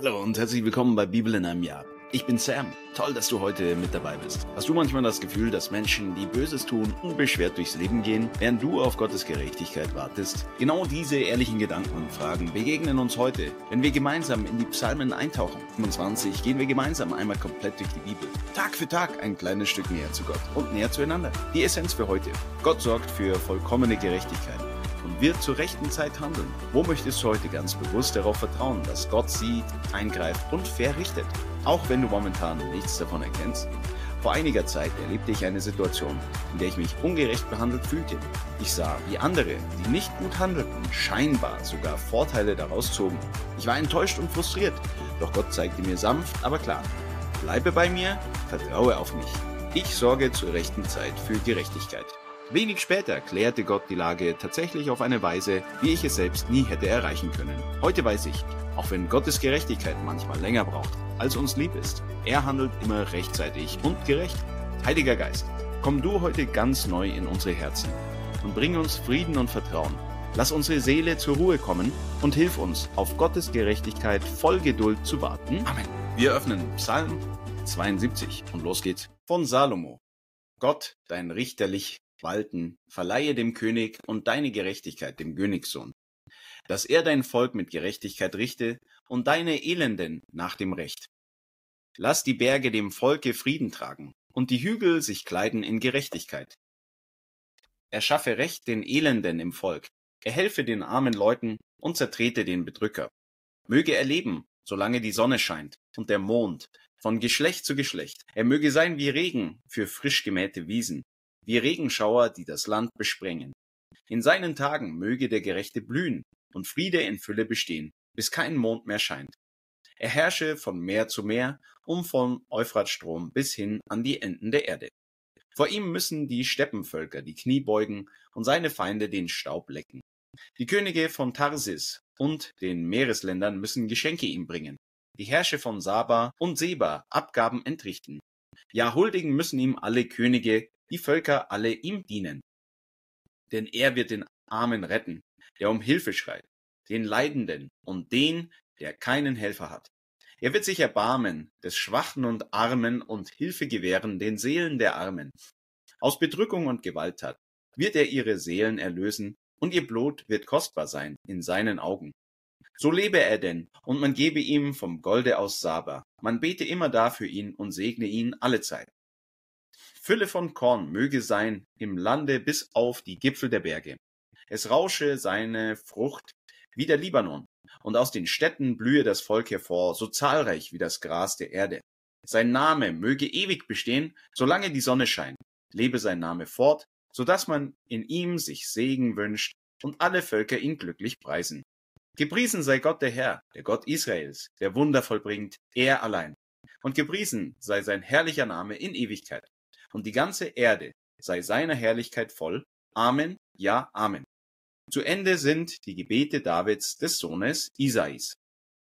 Hallo und herzlich willkommen bei Bibel in einem Jahr. Ich bin Sam. Toll, dass du heute mit dabei bist. Hast du manchmal das Gefühl, dass Menschen, die Böses tun, unbeschwert durchs Leben gehen, während du auf Gottes Gerechtigkeit wartest? Genau diese ehrlichen Gedanken und Fragen begegnen uns heute, wenn wir gemeinsam in die Psalmen eintauchen. 25 gehen wir gemeinsam einmal komplett durch die Bibel. Tag für Tag ein kleines Stück näher zu Gott und näher zueinander. Die Essenz für heute. Gott sorgt für vollkommene Gerechtigkeit und wird zur rechten Zeit handeln. Wo möchtest du heute ganz bewusst darauf vertrauen, dass Gott sieht, eingreift und fair richtet? Auch wenn du momentan nichts davon erkennst. Vor einiger Zeit erlebte ich eine Situation, in der ich mich ungerecht behandelt fühlte. Ich sah, wie andere, die nicht gut handelten, scheinbar sogar Vorteile daraus zogen. Ich war enttäuscht und frustriert, doch Gott zeigte mir sanft, aber klar: Bleibe bei mir, vertraue auf mich. Ich sorge zur rechten Zeit für Gerechtigkeit. Wenig später klärte Gott die Lage tatsächlich auf eine Weise, wie ich es selbst nie hätte erreichen können. Heute weiß ich, auch wenn Gottes Gerechtigkeit manchmal länger braucht, als uns lieb ist, er handelt immer rechtzeitig und gerecht. Heiliger Geist, komm du heute ganz neu in unsere Herzen und bring uns Frieden und Vertrauen. Lass unsere Seele zur Ruhe kommen und hilf uns, auf Gottes Gerechtigkeit voll Geduld zu warten. Amen. Wir öffnen Psalm 72 und los geht's. Von Salomo. Gott, dein richterlich Walten, verleihe dem König und deine Gerechtigkeit dem Königssohn, dass er dein Volk mit Gerechtigkeit richte und deine Elenden nach dem Recht. Lass die Berge dem Volke Frieden tragen und die Hügel sich kleiden in Gerechtigkeit. Er schaffe Recht den Elenden im Volk, er helfe den armen Leuten und zertrete den Bedrücker. Möge er leben, solange die Sonne scheint und der Mond, von Geschlecht zu Geschlecht. Er möge sein wie Regen für frisch gemähte Wiesen, wie Regenschauer, die das Land besprengen. In seinen Tagen möge der Gerechte blühen und Friede in Fülle bestehen, bis kein Mond mehr scheint. Er herrsche von Meer zu Meer, vom Euphratstrom bis hin an die Enden der Erde. Vor ihm müssen die Steppenvölker die Knie beugen und seine Feinde den Staub lecken. Die Könige von Tarsis und den Meeresländern müssen Geschenke ihm bringen. Die Herrscher von Saba und Seba Abgaben entrichten. Ja, huldigen müssen ihm alle Könige, die Völker alle ihm dienen. Denn er wird den Armen retten, der um Hilfe schreit, den Leidenden und den, der keinen Helfer hat. Er wird sich erbarmen des Schwachen und Armen und Hilfe gewähren den Seelen der Armen. Aus Bedrückung und Gewalttat wird er ihre Seelen erlösen, und ihr Blut wird kostbar sein in seinen Augen. So lebe er denn, und man gebe ihm vom Golde aus Saba. Man bete immer da für ihn und segne ihn allezeit. Fülle von Korn möge sein im Lande bis auf die Gipfel der Berge. Es rausche seine Frucht wie der Libanon, und aus den Städten blühe das Volk hervor, so zahlreich wie das Gras der Erde. Sein Name möge ewig bestehen, solange die Sonne scheint. Lebe sein Name fort, so dass man in ihm sich Segen wünscht und alle Völker ihn glücklich preisen. Gepriesen sei Gott der Herr, der Gott Israels, der Wunder vollbringt, er allein. Und gepriesen sei sein herrlicher Name in Ewigkeit. Und die ganze Erde sei seiner Herrlichkeit voll. Amen, ja, Amen. Zu Ende sind die Gebete Davids, des Sohnes Isais.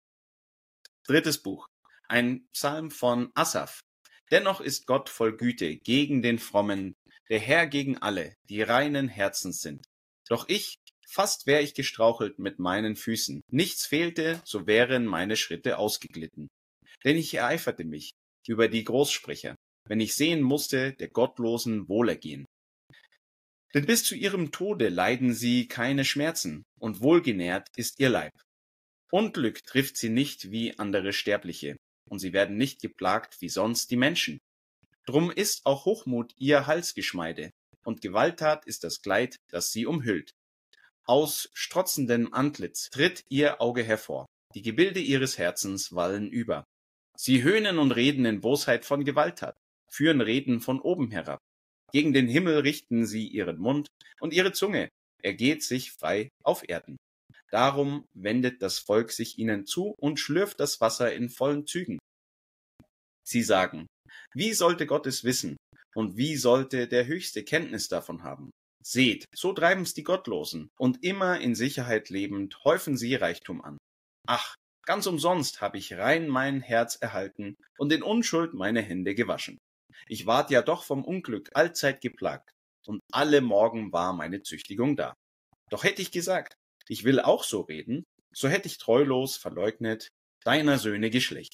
Drittes Buch. Ein Psalm von Asaph. Dennoch ist Gott voll Güte gegen den Frommen, der Herr gegen alle, die reinen Herzens sind. Doch ich, fast wär ich gestrauchelt mit meinen Füßen. Nichts fehlte, so wären meine Schritte ausgeglitten. Denn ich ereiferte mich über die Großsprecher, wenn ich sehen musste, der Gottlosen Wohlergehen. Denn bis zu ihrem Tode leiden sie keine Schmerzen, und wohlgenährt ist ihr Leib. Unglück trifft sie nicht wie andere Sterbliche, und sie werden nicht geplagt wie sonst die Menschen. Drum ist auch Hochmut ihr Halsgeschmeide, und Gewalttat ist das Kleid, das sie umhüllt. Aus strotzendem Antlitz tritt ihr Auge hervor, die Gebilde ihres Herzens wallen über. Sie höhnen und reden in Bosheit von Gewalttat, führen Reden von oben herab. Gegen den Himmel richten sie ihren Mund, und ihre Zunge ergeht sich frei auf Erden. Darum wendet das Volk sich ihnen zu und schlürft das Wasser in vollen Zügen. Sie sagen: Wie sollte Gott es wissen, und wie sollte der Höchste Kenntnis davon haben? Seht, so treiben's die Gottlosen, und immer in Sicherheit lebend häufen sie Reichtum an. Ach, ganz umsonst hab ich rein mein Herz erhalten und in Unschuld meine Hände gewaschen. Ich ward ja doch vom Unglück allzeit geplagt, und alle Morgen war meine Züchtigung da. Doch hätt ich gesagt, ich will auch so reden, so hätt ich treulos verleugnet, deiner Söhne Geschlecht.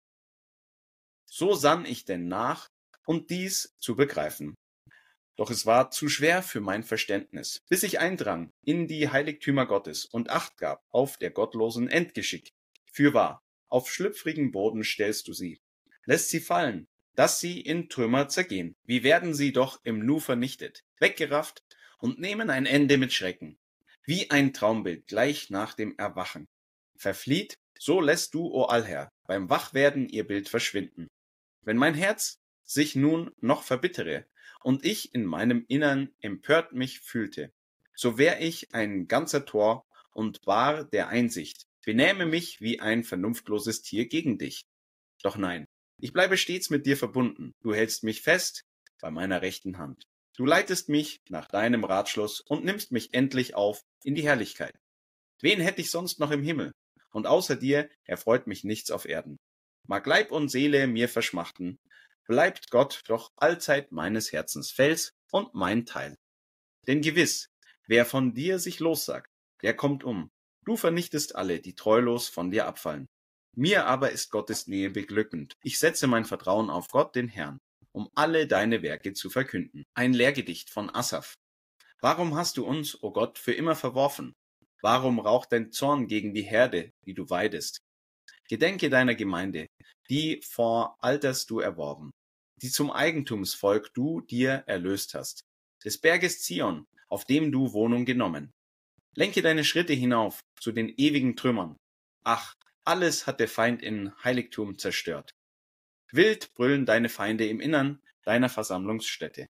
So sann ich denn nach, um dies zu begreifen. Doch es war zu schwer für mein Verständnis, bis ich eindrang in die Heiligtümer Gottes und Acht gab auf der gottlosen Endgeschick. Fürwahr, auf schlüpfrigen Boden stellst du sie, lässt sie fallen, dass sie in Trümmer zergehen. Wie werden sie doch im Nu vernichtet, weggerafft und nehmen ein Ende mit Schrecken. Wie ein Traumbild gleich nach dem Erwachen. Verflieht, so lässt du, o Allherr, beim Wachwerden ihr Bild verschwinden. Wenn mein Herz sich nun noch verbittere und ich in meinem Innern empört mich fühlte, so wär ich ein ganzer Tor und bar der Einsicht, benähme mich wie ein vernunftloses Tier gegen dich. Doch nein, ich bleibe stets mit dir verbunden, du hältst mich fest bei meiner rechten Hand. Du leitest mich nach deinem Ratschluss und nimmst mich endlich auf in die Herrlichkeit. Wen hätte ich sonst noch im Himmel? Und außer dir erfreut mich nichts auf Erden. Mag Leib und Seele mir verschmachten, bleibt Gott doch allzeit meines Herzens Fels und mein Teil. Denn gewiss, wer von dir sich lossagt, der kommt um. Du vernichtest alle, die treulos von dir abfallen. Mir aber ist Gottes Nähe beglückend. Ich setze mein Vertrauen auf Gott, den Herrn, um alle deine Werke zu verkünden. Ein Lehrgedicht von Asaf. Warum hast du uns, o Gott, für immer verworfen? Warum raucht dein Zorn gegen die Herde, die du weidest? Gedenke deiner Gemeinde, die vor Alters du erworben, die zum Eigentumsvolk du dir erlöst hast, des Berges Zion, auf dem du Wohnung genommen. Lenke deine Schritte hinauf zu den ewigen Trümmern. Ach, alles hat der Feind in Heiligtum zerstört. Wild brüllen deine Feinde im Innern deiner Versammlungsstätte,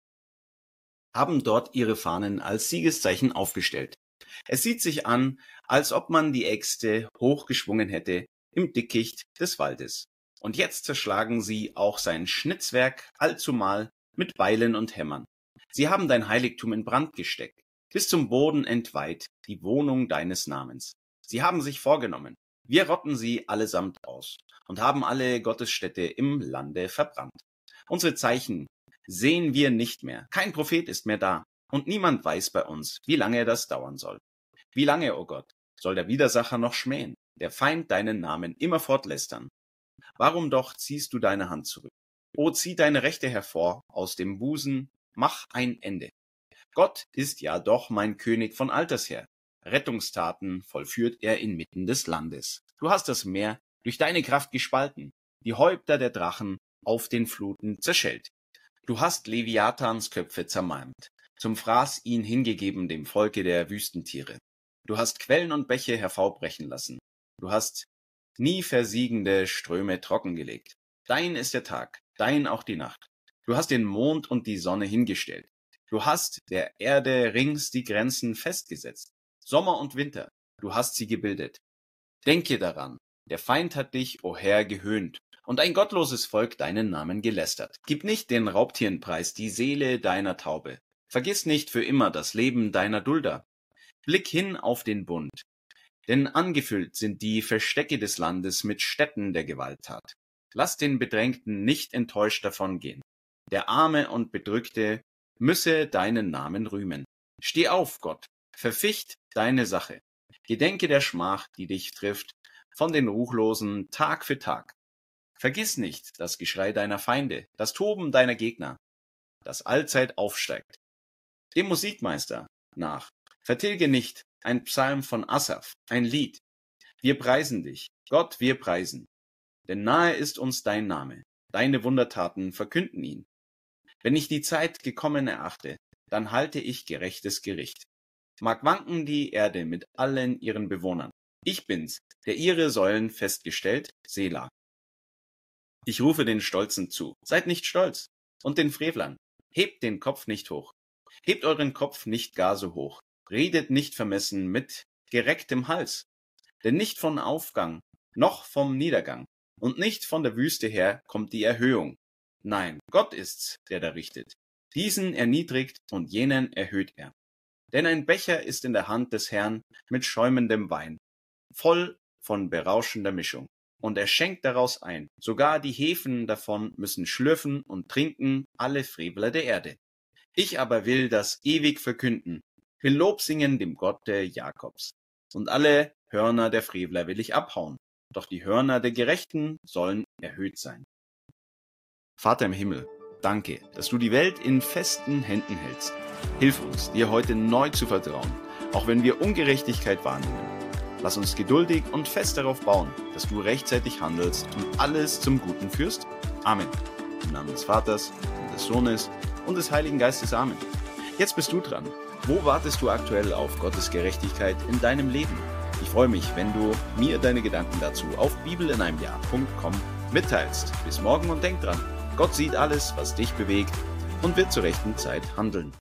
haben dort ihre Fahnen als Siegeszeichen aufgestellt. Es sieht sich an, als ob man die Äxte hochgeschwungen hätte im Dickicht des Waldes. Und jetzt zerschlagen sie auch sein Schnitzwerk allzumal mit Beilen und Hämmern. Sie haben dein Heiligtum in Brand gesteckt, bis zum Boden entweiht, die Wohnung deines Namens. Sie haben sich vorgenommen, wir rotten sie allesamt aus und haben alle Gottesstädte im Lande verbrannt. Unsere Zeichen sehen wir nicht mehr, kein Prophet ist mehr da, und niemand weiß bei uns, wie lange das dauern soll. Wie lange, o Gott, soll der Widersacher noch schmähen, der Feind deinen Namen immerfort lästern? Warum doch ziehst du deine Hand zurück? O, zieh deine Rechte hervor aus dem Busen, mach ein Ende. Gott ist ja doch mein König von alters her. Rettungstaten vollführt er inmitten des Landes. Du hast das Meer durch deine Kraft gespalten, die Häupter der Drachen auf den Fluten zerschellt. Du hast Leviathans Köpfe zermalmt, zum Fraß ihn hingegeben dem Volke der Wüstentiere. Du hast Quellen und Bäche hervorbrechen lassen. Du hast nie versiegende Ströme trockengelegt. Dein ist der Tag, dein auch die Nacht. Du hast den Mond und die Sonne hingestellt. Du hast der Erde rings die Grenzen festgesetzt. Sommer und Winter, du hast sie gebildet. Denke daran, der Feind hat dich, o Herr, gehöhnt und ein gottloses Volk deinen Namen gelästert. Gib nicht den Raubtieren preis die Seele deiner Taube. Vergiss nicht für immer das Leben deiner Dulder. Blick hin auf den Bund, denn angefüllt sind die Verstecke des Landes mit Stätten der Gewalttat. Lass den Bedrängten nicht enttäuscht davongehen. Der Arme und Bedrückte müsse deinen Namen rühmen. Steh auf, Gott, verficht deine Sache. Gedenke der Schmach, die dich trifft, von den Ruchlosen Tag für Tag. Vergiss nicht das Geschrei deiner Feinde, das Toben deiner Gegner, das allzeit aufsteigt. Dem Musikmeister nach, vertilge nicht ein Psalm von Asaf, ein Lied. Wir preisen dich, Gott, wir preisen. Denn nahe ist uns dein Name, deine Wundertaten verkünden ihn. Wenn ich die Zeit gekommen erachte, dann halte ich gerechtes Gericht. Mag wanken die Erde mit allen ihren Bewohnern. Ich bin's, der ihre Säulen festgestellt, Selah. Ich rufe den Stolzen zu, seid nicht stolz, und den Frevlern, hebt den Kopf nicht hoch. Hebt euren Kopf nicht gar so hoch, redet nicht vermessen mit gerecktem Hals. Denn nicht von Aufgang, noch vom Niedergang, und nicht von der Wüste her kommt die Erhöhung. Nein, Gott ist's, der da richtet. Diesen erniedrigt und jenen erhöht er. Denn ein Becher ist in der Hand des Herrn mit schäumendem Wein, voll von berauschender Mischung. Und er schenkt daraus ein. Sogar die Hefen davon müssen schlürfen und trinken alle Frevler der Erde. Ich aber will das ewig verkünden, will Lob singen dem Gott der Jakobs. Und alle Hörner der Frevler will ich abhauen. doch die Hörner der Gerechten sollen erhöht sein. Vater im Himmel, danke, dass du die Welt in festen Händen hältst. Hilf uns, dir heute neu zu vertrauen, auch wenn wir Ungerechtigkeit wahrnehmen. Lass uns geduldig und fest darauf bauen, dass du rechtzeitig handelst und alles zum Guten führst. Amen. Im Namen des Vaters und des Sohnes und des Heiligen Geistes. Amen. Jetzt bist du dran. Wo wartest du aktuell auf Gottes Gerechtigkeit in deinem Leben? Ich freue mich, wenn du mir deine Gedanken dazu auf bibelineinemjahr.com mitteilst. Bis morgen und denk dran, Gott sieht alles, was dich bewegt und wird zur rechten Zeit handeln.